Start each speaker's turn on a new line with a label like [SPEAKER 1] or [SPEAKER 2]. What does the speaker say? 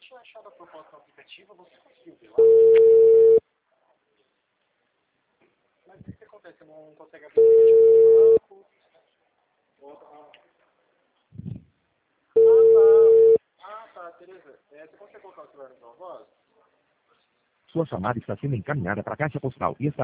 [SPEAKER 1] tinha achado a proposta no aplicativo, você conseguiu ver lá? Mas o que acontece? Você não consegue abrir o aplicativo do banco? Tá, Tereza. Você consegue colocar o celular na sua voz?
[SPEAKER 2] Sua chamada está sendo encaminhada para a caixa postal e está